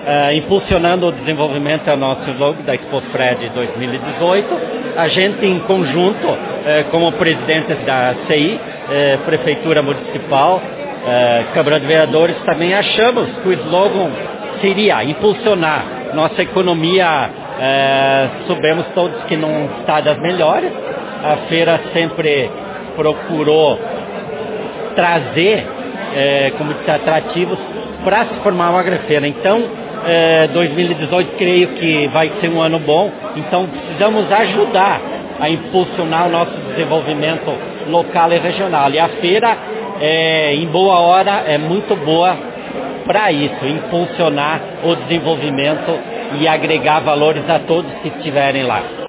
impulsionando o desenvolvimento, é o nosso slogan da ExpoFred 2018. A gente, em conjunto, como presidentes da CI, Prefeitura Municipal, Câmara de Vereadores, também achamos que o slogan seria impulsionar nossa economia. Sabemos todos que não está das melhores. A feira sempre procurou trazer commodities atrativos para se formar uma agrofeira. Então, 2018 creio que vai ser um ano bom. Então, precisamos ajudar a impulsionar o nosso desenvolvimento local e regional. E a feira, em boa hora, é muito boa para isso, impulsionar o desenvolvimento e agregar valores a todos que estiverem lá.